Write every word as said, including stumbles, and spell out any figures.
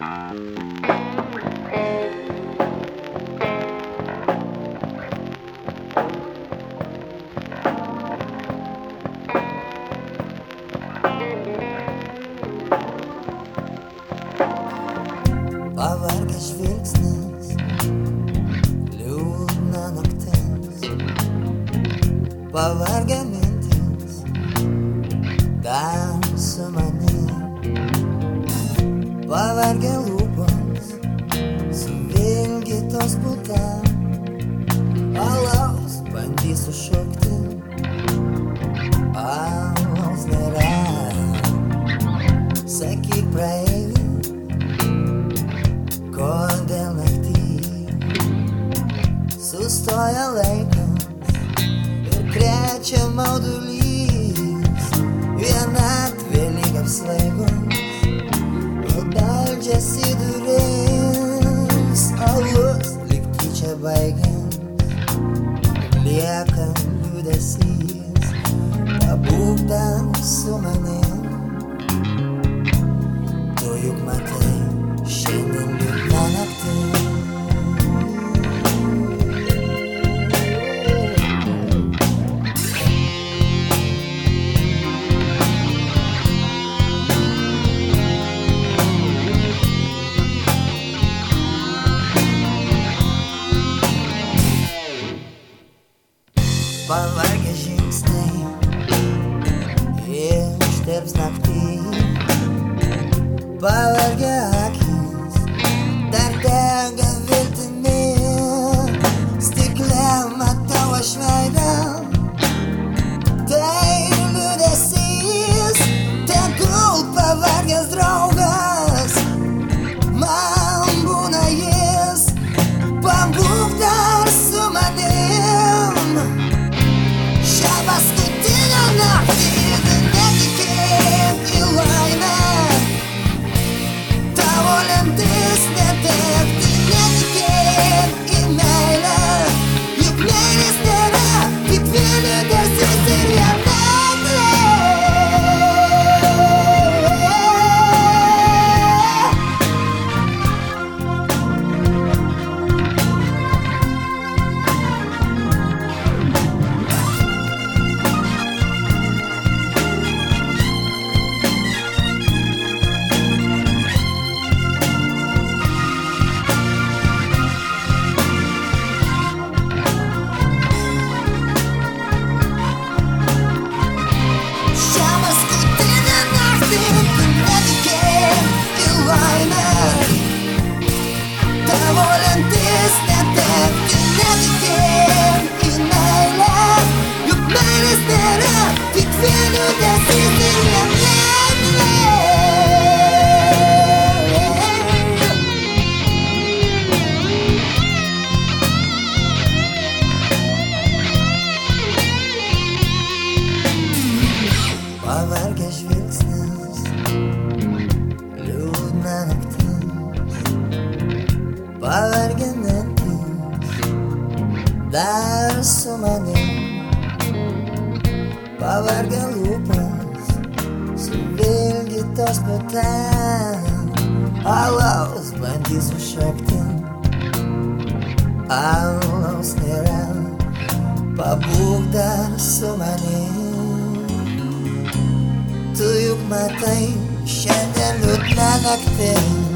Pavargęs žvilgsnis, liūdna naktis, pavargę mintis, dar su manim, pavargę lūpos, suvilgytos puta, alaus bandysiu šokti, alaus nėra, sakyk praeivi. Kodėl naktį sustoja laikas ir krečia maudulys, vienatvė lyg apsvaigus ir beldžiasi duris, alus lyg tyčia baigiant, lieka liūdesys, pabūk dar su manim, tu juk matai šiandien liūdna naktis. Pavargę žingsniai ištirps naktį, pavargę akys dar dega viltimi, stikle matau aš veidą, tai liūdesys, tegul pavargęs draugas, man būna jis, pabūk dar su manim, šią paskutinę naktį netikėk į laimę. Tavo lemtis netekti, netikėk į meilę, juk meilės nėra, tik vien liūdesys ir vienatvė. Tavo lemtis netekti, netikėk į meilę, juk meilės nėra, tik vien liūdesys ir vienatvė. Pavargęs žvilgsnis, liūdna naktis, pavargę mintis, dar su manim, pavargę lūpos, suvilgytos puta, alaus bandysiu šokti, alaus nėra, pabūk dar su manim, tu juk matai šiandien liūdna naktis.